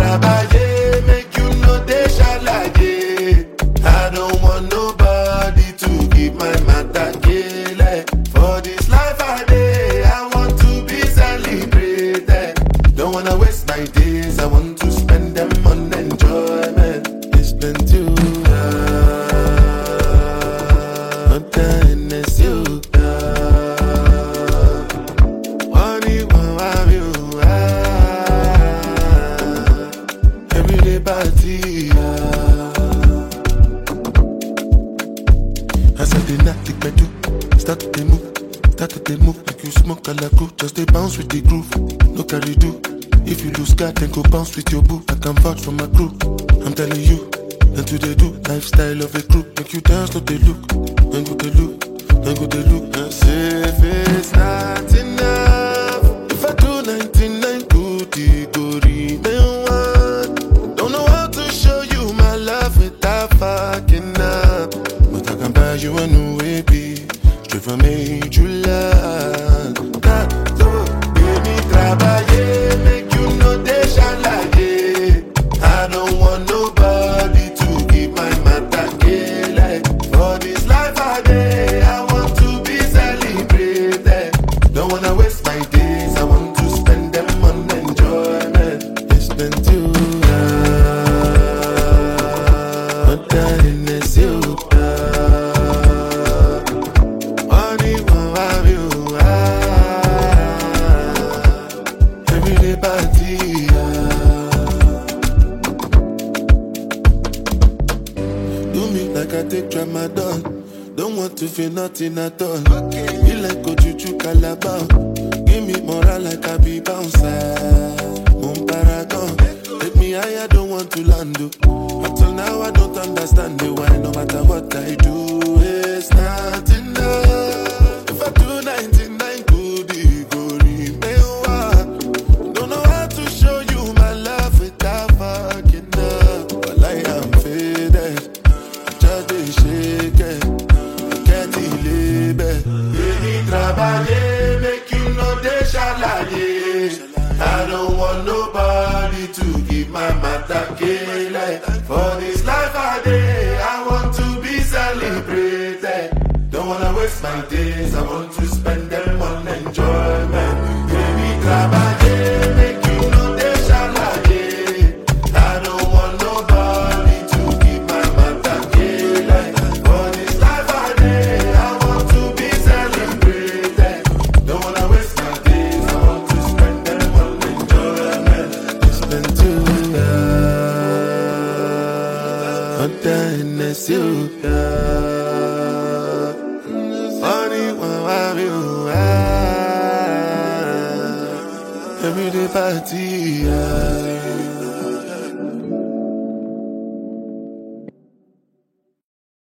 trabaye, make you know they shalaye. I don't want nobody to give my matter kele. For this life I day, I want to be celebrated. Don't wanna waste my days, I want to spend them on enjoyment. It's been too long, time is you. Everyday party. As I did not take my do, start to move, like you smoke a la cool, just they bounce with the groove, no carry do. If you lose God, then go bounce with your boo. I can vouch for my crew, I'm telling you, and to they do, lifestyle of a crew, make you dance, no they look, then go they look, and say if it's not enough, if I do 99 good, it go remain one. Don't know how to show you my love without fucking up, but I can buy you a new baby, straight from July. Baby, trabaye, make you know they shalaye. I don't want nobody to give my matter kele. For this life I day, I want to be celebrated. Don't wanna waste my days, I want to spend them on enjoyment. It's been too long, but time is you. Everyday party. Do me like I take Tramadol. Don't want to feel nothing at all. Be like Ojuju Calabar. Give me moral like I be bouncer. Paragon. Take me higher, don't want to land. Until now I don't understand the why. No matter what I do, it's not enough. If I do 99 good, it go remain one. Don't know how to show you my love without fucking up. But I am faded, I just dey shake it, I can't believe it. Baby, trabaye, make you know they shalaye. I don't want nobody to give my matter kele. For this life I day, I want to be celebrated. Don't wanna waste my days, I want to spend them on enjoyment. Baby, trabaye, make you know they shalaye. I don't want nobody to give my matter kele. For this life I day, I want to be celebrated. Don't wanna waste my days, I want to spend them on enjoyment. It's been too long, but time is you. Everyday party.